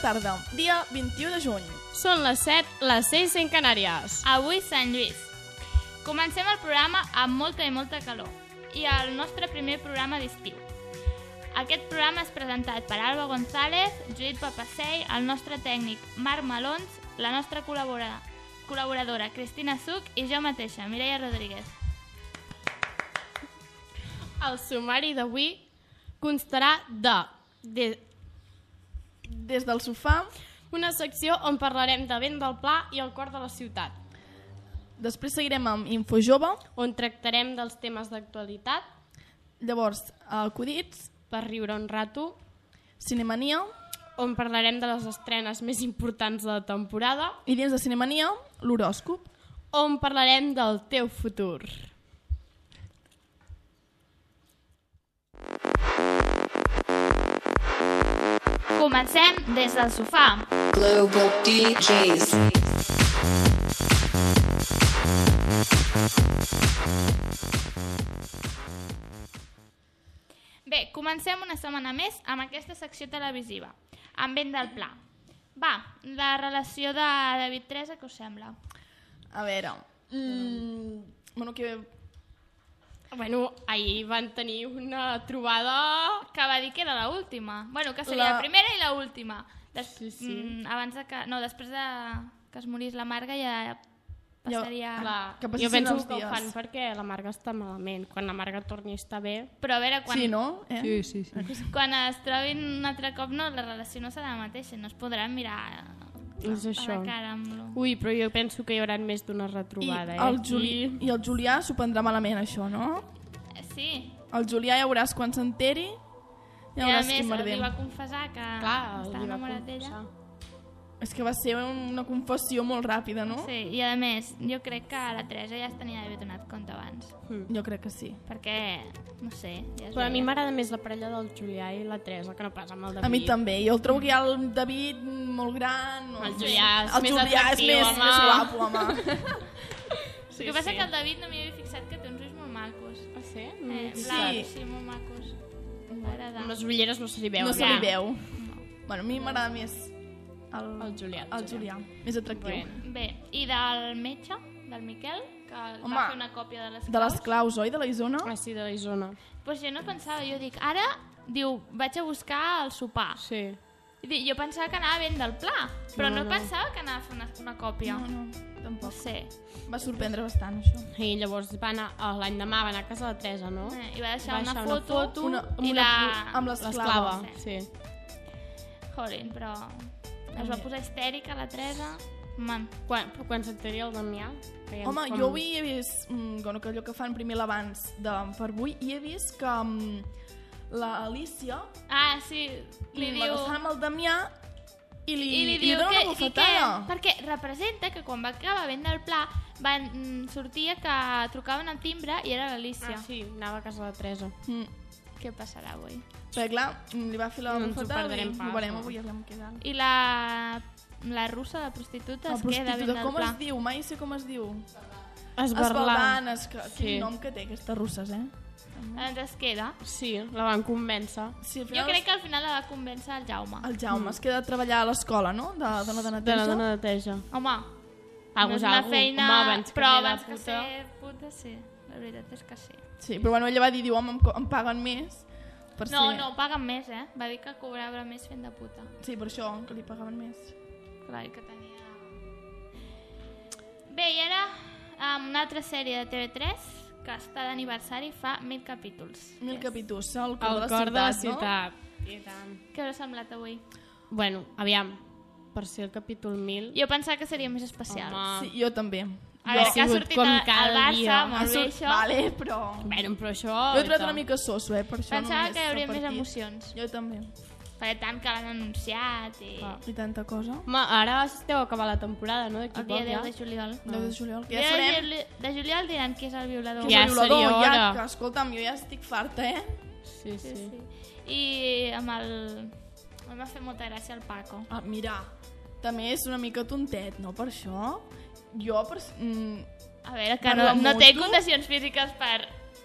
tarda, dia 21 de juny. Són les 7, les 6 en Canàries. Avui Sant Lluís. Comencem el programa amb molta i molta calor i el nostre primer programa d'estiu. Aquest programa és presentat per Alba González, Judit Papasei, el nostre tècnic Marc Malons, la nostra col·laboradora Cristina Suc i jo mateixa, Mireia Rodríguez. El sumari d'avui constarà Des del sofà, una secció on parlarem de vent del Pla i el cor de la ciutat, després seguirem amb Info Jove, on tractarem dels temes d'actualitat, llavors acudits, per riure un rato, Cinemania, on parlarem de les estrenes més importants de la temporada, i dins de Cinemania, l'horòscop. on parlarem del teu futur. Comencem des del sofà. Global DJs. Bé, comencem una setmana més amb aquesta secció televisiva, amb Vent del Pla. Va, la relació de David Teresa, què us sembla? A veure, Bueno, ahir van tenir una trobada... Que va dir que era l'última. Bueno, que seria la primera i l'última. Sí. Abans de que... No, després de que es morís la Marga ja passaria... Clar, Que jo passessin penso els que ho dies. fan perquè la Marga està malament. Quan la Marga torni a estar bé... Però a veure, quan, sí, no? Sí. quan es trobin un altre cop, no, la relació no serà la mateixa. No es podran mirar És a això. la cara amb lo... Ui, però jo penso que hi haurà més d'una retrobada. I el Julià s'ho prendrà malament, això, no? Sí. El Julià ja veuràs quan s'enteri, ja I a veuràs més quin li merder. va confessar que Clar, està li va enamorat d'ella. confessar. És que va ser una confessió molt ràpida, no? Sí, i a més, jo crec que la Teresa ja es tenia d'haver donat compte abans. Jo crec que sí. Perquè, no sé... Ja es Però a mi veia. m'agrada més la parella del Julià i la Teresa que no pas amb el David. A mi també. Jo el trobo que hi ha el David molt gran. No? El Julià és el més Julià atractiu, és home. més guapo, home. El que passa que el David no m'hi havia fixat que té uns ulls molt macos. Ah, sí? Blaus, sí, molt macos. M'agrada. Amb les ulleres no se li veu. No se li Ja. veu. Bueno, a mi m'agrada més El Julià. el Julià. Més atractiu. Bueno. Bé, i del metge, del Miquel, que Home, va fer una còpia de les claus. De les claus, oi? De la Isona? Ah, sí, de la Isona. Doncs jo no pensava, jo dic, ara, diu, vaig a buscar el sopar. Sí. Jo pensava que anava ben del Pla, però no No. pensava que anava a fer una còpia. No, No tampoc. sé. Va sorprendre bastant, això. I llavors va anar, l'any demà va anar a casa de la Teresa, no? I va deixar Va una deixar foto, amb i amb l'esclava. L'esclava, sí. Jolín, però es va posar histèrica la Teresa. Man. Quan s'enteri el Damià... veiem Home, com- jo avui he vist, bueno, que allò que fan primer l'abans per avui, i he vist que l'Alícia Ah, sí, li diu... l'agafant amb el Damià i li diu dona una que, bufetada. perquè representa que quan va acabar Vent del Pla sortia que trucaven al timbre i era l'Alícia. Ah, sí, anava a casa de la Teresa. Què passarà avui? Perquè clar, li va fer la No ens ho bufetada i perdrem pas, ho veurem no? avui, aviam què tal. I la russa, la prostituta, es queda Vent del com Pla. es diu? Mai sé com es diu. Esberlant. Quin nom que té, aquestes russes, eh? Ens es queda. Sí, la van convèncer. Sí, al Jo final crec que al final la va convèncer el Jaume. el Jaume es queda a treballar a l'escola, no? De dona de De la neteja. dona de neteja. Home, Algú no és és una algú. feina... Home, abans que però ser de abans que puta. ser puta, sí. La veritat és que sí. Sí, però bueno, ella va dir, home, em paguen més per No, ser... no, paguen més, eh? Va dir que cobrava més fent de puta. Sí, per això, que li pagaven més. Clar, que tenia... Bé, i ara una altra sèrie de TV3 que està d'aniversari fa 1000 capítols. 1000 capítols, el El cor de la ciutat. I tant. Què us ha semblat avui? Bueno, aviam, per ser el capítol 1000... Jo pensava que seria més especial. Home, No? Sí, jo també. A veure, que ha sigut sortit com al cada Barça, dia. molt bé això. Vale, però... Bueno, però això... Jo he trobat una mica soso, per això Pensava només que hi hauria el més partit. emocions. Jo també. Perquè tant que l'han anunciat i... I tanta cosa. Home, ara esteu a acabar la temporada, no? D'aquí El dia poc, 10 de juliol. 10 de juliol. Que El ja dia farem... de juliol diran qui és el violador. Que és Ja el violador, seria ja, hora. que, escolta'm, jo ja estic farta, eh? Sí, sí. Sí. I amb el... Em va fer molta gràcia el Paco. Ah, mira, també és una mica tontet, no? Per això. Jo, A veure, que Per no la té moto? condicions físiques per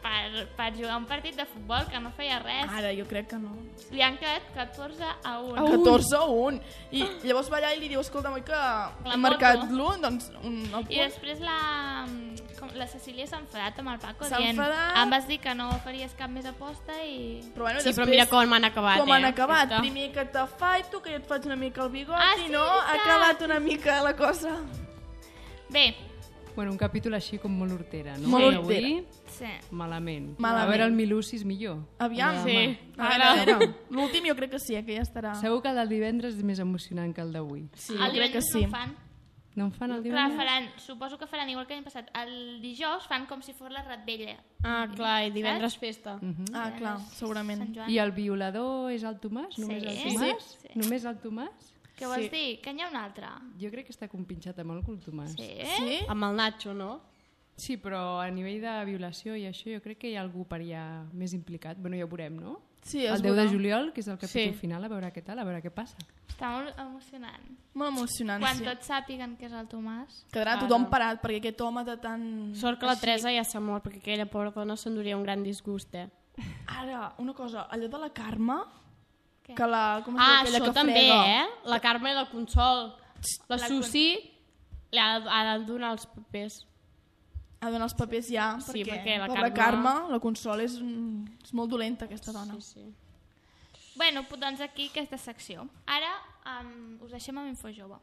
per jugar un partit de futbol que no feia res. Ara, jo crec que no. Li han quedat 14-1. 14-1. I llavors va allà i li diu, escolta, oi que he marcat l'1, doncs el punt. I després la Cecília s'ha enfadat amb el Paco S'ha dient, enfadat. em vas dir que no faries cap més aposta i... Però, bueno, Sí, però mira com han acabat, Com han acabat. Ja està. Primer que t'afaito, que jo et faig una mica el bigot, Ah, i sí, no, ha clar. acabat una mica la cosa. Bé, Bueno, un capítol així com molt hortera, no? Molt I hortera. avui, sí. malament. Malament. A veure, el Milusis millor. Aviam. Sí. A veure. L'últim jo crec que sí, que ja estarà. Segur que el del divendres és més emocionant que el d'avui. Sí, El jo crec que divendres sí. no fan. No en fan el Clar, divendres? suposo que faran igual que l'any passat. El dijous fan com si fos la Ratbella. Ah, clar, i divendres festa. Ah, clar, segurament. Sant Joan. I el violador és el Tomàs? Només el Sí. Tomàs? Sí. Només el Tomàs? Què vols dir? Que n'hi ha un altre? Jo crec que està compinxat amb el cul Tomàs. Sí? Sí? Amb el Nacho, no? Sí, però a nivell de violació i això jo crec que hi ha algú per allà més implicat. Bueno, ja ho veurem, no? Sí, El es 10 de veurà. juliol, que és el capítol Sí. final, a veure què tal, a veure què passa. Està molt emocionant. Molt emocionant, Quan sí. tots sàpiguen que és el Tomàs. Quedarà tothom parat, perquè aquest home de tan... Sort que la Teresa ja s'ha mort, perquè aquella pobra dona s'enduria un gran disgust, Ara, una cosa, allò de la Carme, Què? que la... Com es diu Ah, aquella això que també, frega? La Carme i la Consol. La La Susi li ha de donar els papers. Ha de donar els papers ja, Sí, perquè perquè la pobra Carme- Carme, la Consol, és molt dolenta, aquesta dona. Sí. Bueno, doncs aquí aquesta secció. Ara us deixem amb Info Jove.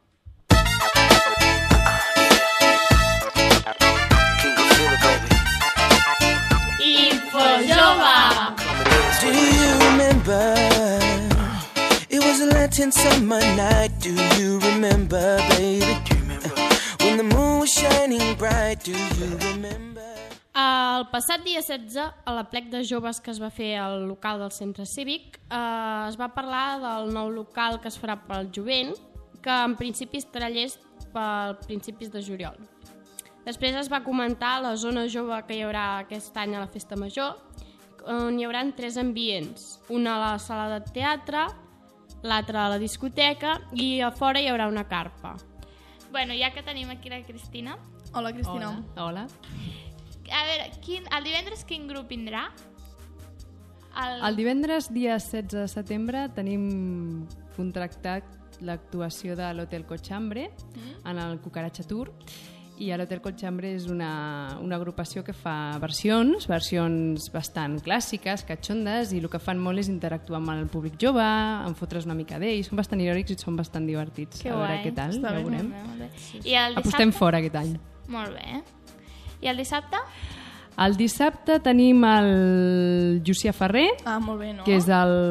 Info Jove! Do you remember? It was a Latin summer night. Do you remember, baby? When the moon was shining bright. Do you remember? El passat dia 16, a la plec de joves que es va fer al local del centre cívic, es va parlar del nou local que es farà pel jovent, que en principi estarà llest per principis de juliol. Després es va comentar la zona jove que hi haurà aquest any a la Festa Major, on hi haurà 3 ambients. Una a la sala de teatre, l'altra a la discoteca i a fora hi haurà una carpa. Bueno, ja que tenim aquí la Cristina, Hola, Cristina. Hola. a veure, el divendres quin grup vindrà? El divendres, dia 16 de setembre, tenim contractat l'actuació de l'Hotel Cochambre en el Cucaracha Tour. I l'Hotel Cochambre és una agrupació que fa versions bastant clàssiques, catxondes, i el que fan molt és interactuar amb el públic jove, en fotre's una mica d'ells. Són bastant irònics i són bastant divertits. Que a veure guai. què tal, Està ja bé, ho veurem. Molt bé. I el dissabte? Apostem fora aquest any. Molt bé. I el dissabte? El dissabte tenim el Llucià Ferrer, Ah, molt bé, no? que és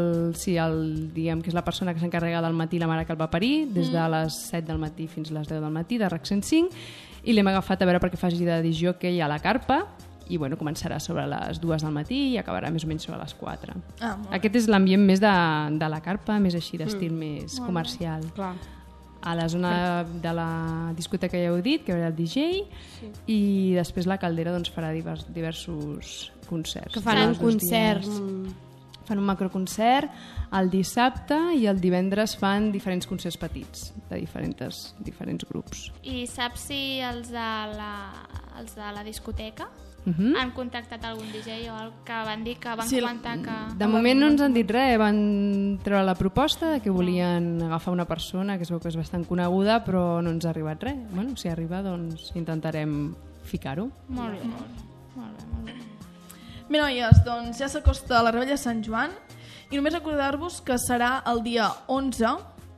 diguem que és la persona que s'encarrega del matí la mare que el va parir, des de les 7 del matí fins a les 10 del matí, de RAC 105, i l'hem agafat a veure perquè faci de disjockey a la carpa, i bueno, començarà sobre les 2 del matí i acabarà més o menys sobre les 4. Ah, molt bé. Aquest és l'ambient més de la carpa, més així, d'estil més comercial. Clar. A la zona de la discoteca ja heu dit, que hi haurà el DJ, i després la Caldera doncs, farà diversos concerts. Que fan un Els dos concert. dies. Fan un macroconcert el dissabte i el divendres fan diferents concerts petits de diferents grups. I saps si els de la discoteca han contactat algun DJ o algo que van dir que van comentar que... De moment no ens han dit res, van treure la proposta de que volien agafar una persona que es veu que és bastant coneguda, però no ens ha arribat res. Bueno, si arriba, doncs intentarem ficar-ho. Molt bé, molt bé. Molt bé. Bé, noies, doncs ja s'acosta la Rebella de Sant Joan i només recordar-vos que serà el dia 11.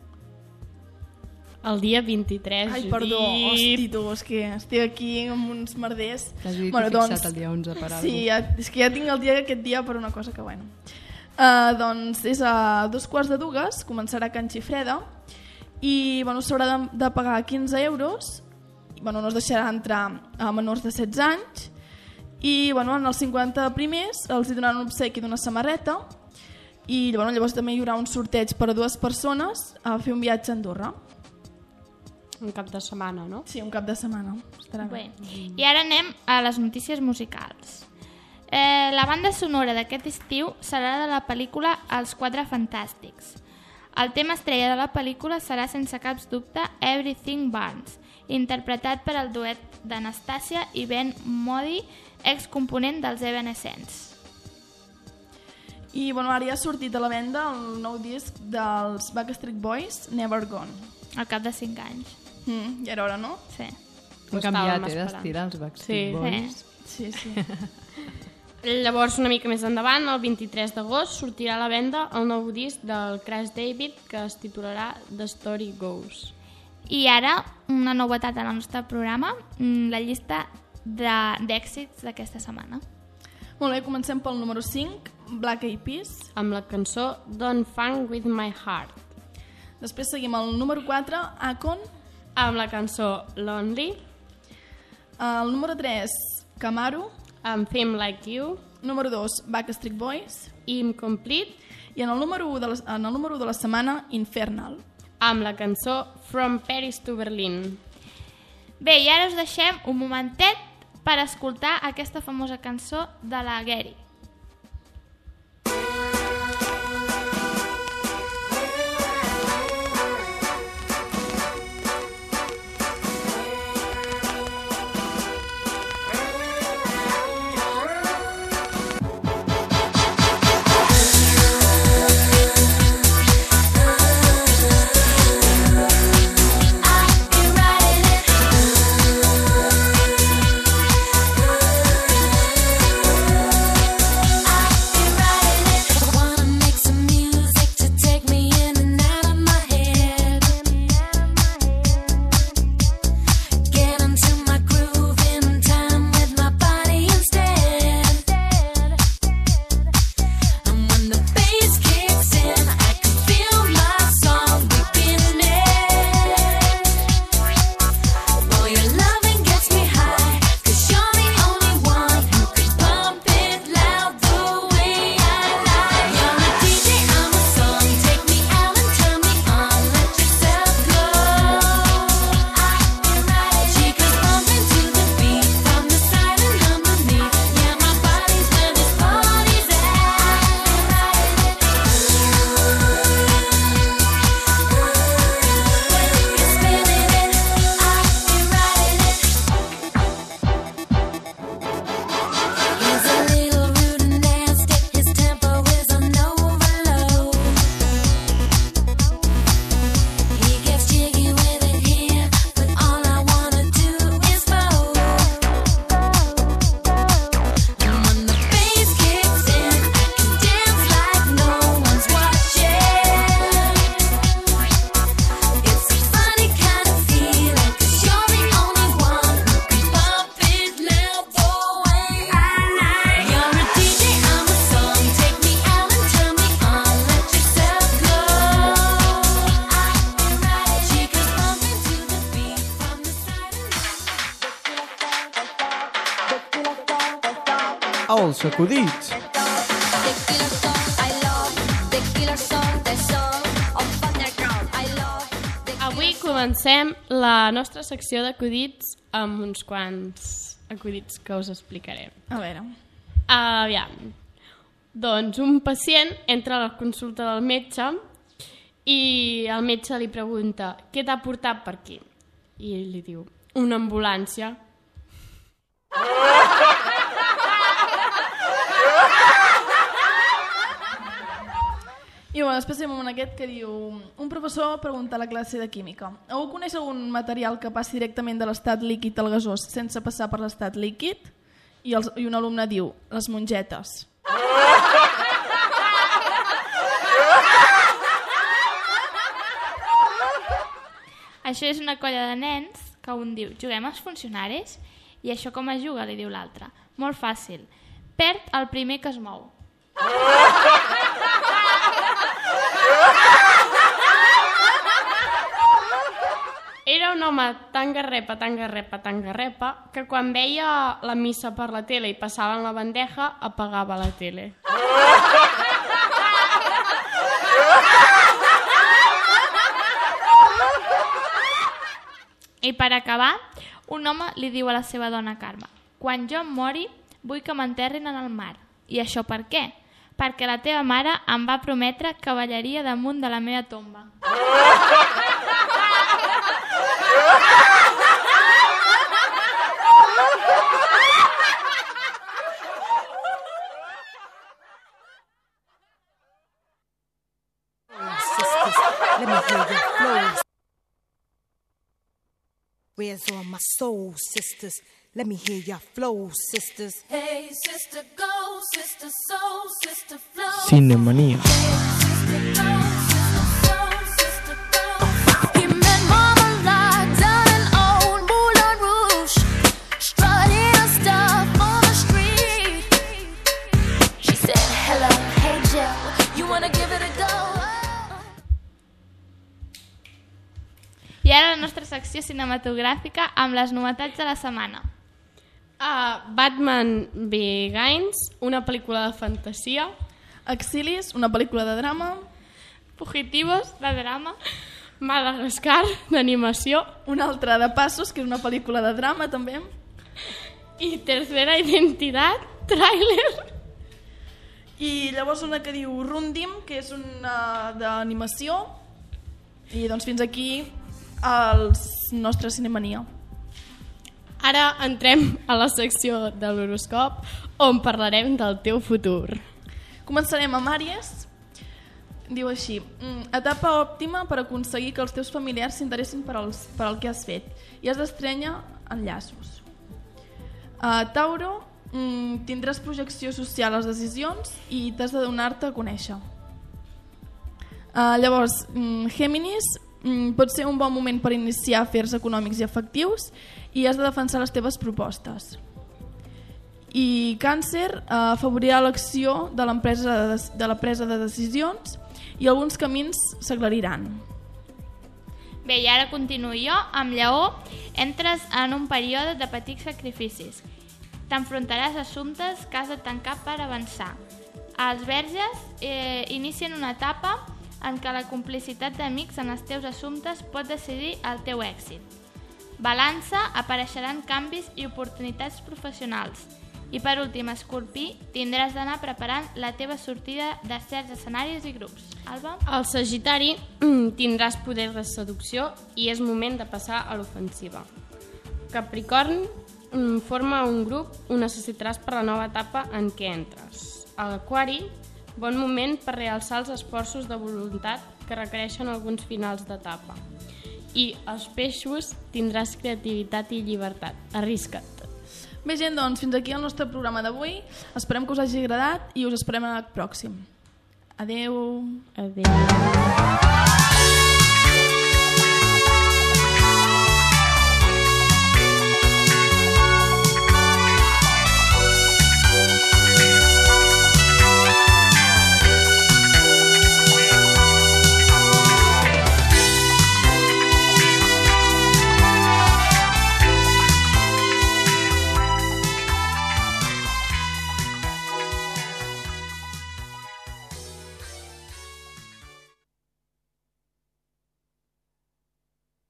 El dia 23, Ai, perdó, hosti, tu, és que estic aquí amb uns merders. T'has dit que fixat el dia 11 per sí, és que ja tinc aquest dia per una cosa que, bueno. Doncs és a 2:15, començarà Can Xifreda i bueno, s'haurà de pagar 15 euros. Bueno, no es deixarà entrar a menors de 16 anys i bueno, en els 50 primers els hi donaran un obsequi d'una samarreta i bueno, llavors també hi haurà un sorteig per a 2 persones a fer un viatge a Andorra. Un cap de setmana, no? Sí, un cap de setmana. Estarà bé. Bé. I ara anem a les notícies musicals. La banda sonora d'aquest estiu serà de la pel·lícula Els Quatre Fantàstics. El tema estrella de la pel·lícula serà sense cap dubte Everything Burns, interpretat per el duet d'Anastàcia i Ben Modi excomponent dels Evanescence. I bueno, ara ja ha sortit a la venda el nou disc dels Backstreet Boys, Never Gone. Al cap de 5 anys. Ja era hora, no? Sí. Han canviat d'estil els Backstreet Boys. Sí. Llavors, una mica més endavant, el 23 d'agost, sortirà a la venda el nou disc del Crash David que es titularà The Story Goes. I ara, una novetat en el nostre programa, la llista d'èxits d'aquesta setmana. Molt bé, comencem pel número 5, Black Eyed Peas. Amb la cançó Don't Funk With My Heart. Després seguim el número 4, Akon. Amb la cançó Lonely. El número 3, Kamaru. Amb Fame Like You. Número 2, Backstreet Boys. Incomplete. I en el número 1 de la setmana, Infernal. Amb la cançó From Paris to Berlin. Bé, i ara us deixem un momentet per escoltar aquesta famosa cançó de la Gary. Els acudits. Avui comencem la nostra secció d'acudits amb uns quants acudits que us explicarem. A veure. Aviam. Doncs un pacient entra a la consulta del metge i el metge li pregunta què t'ha portat per aquí? I ell li diu, una ambulància. I bueno, després tenim aquest que diu un professor pregunta a la classe de química: algú coneix algun material que passi directament de l'estat líquid al gasós sense passar per l'estat líquid? I un alumne diu, les mongetes. Això és una colla de nens que un diu, juguem als funcionaris? I això com es juga, li diu l'altre. Molt fàcil. Perd el primer que es mou. Era un home tan garrepa, que quan veia la missa per la tele i passaven la bandeja, apagava la tele. I per acabar, un home li diu a la seva dona Carme: quan jo em mori, vull que m'enterrin en el mar. I això per què? Perquè la teva mare em va prometre que ballaria damunt de la meva tomba. sisters? Let me hear your flows. Where's all my soul sisters? Let me hear your flow, sisters. Hey, sister, go, sister, soul, sister, flow. Cinemanía. He met Marmalade down in old Moulin Rouge, strutting her stuff on the street. She said, hello, hey Joe, you wanna give it a go? I ara la nostra secció cinematogràfica amb les novetats de la setmana. Batman Begins, una pel·lícula de fantasia. Exilis, una pel·lícula de drama. Fugitivos, de drama. Madagascar, d'animació. Una altra de Passos, que és una pel·lícula de drama també. I Tercera Identitat, tràiler. I llavors una que diu Rundim, que és una d'animació. I doncs fins aquí els nostres Cinemania. Ara entrem a la secció de l'horoscop, on parlarem del teu futur. Començarem amb Àries. Diu així: etapa òptima per aconseguir que els teus familiars s'interessin per al que has fet i has d'estrènyer enllaços. Tauro, tindràs projecció social a les decisions i t'has de donar-te a conèixer. Llavors, Géminis, pot ser un bon moment per iniciar afers econòmics i afectius i has de defensar les teves propostes. I Càncer, afavorirà l'acció de la presa de decisions i alguns camins s'aclariran. Bé, i ara continuo jo. Amb Lleó entres en un període de petits sacrificis. T'enfrontaràs a assumptes que has de tancar per avançar. Els Verges inicien una etapa en què la complicitat d'amics en els teus assumptes pot decidir el teu èxit. Balança, apareixeran canvis i oportunitats professionals. I per últim, Escorpí, tindràs d'anar preparant la teva sortida de certs escenaris i grups. Alba? El Sagitari, tindràs poder de seducció i és moment de passar a l'ofensiva. Capricorn, forma un grup, ho necessitaràs per la nova etapa en què entres. L'Aquari, bon moment per realçar els esforços de voluntat que requereixen alguns finals d'etapa. I els Peixos, tindràs creativitat i llibertat. Arrisca't. Bé, gent, doncs fins aquí el nostre programa d'avui. Esperem que us hagi agradat i us esperem al pròxim. Adeu. Adeu.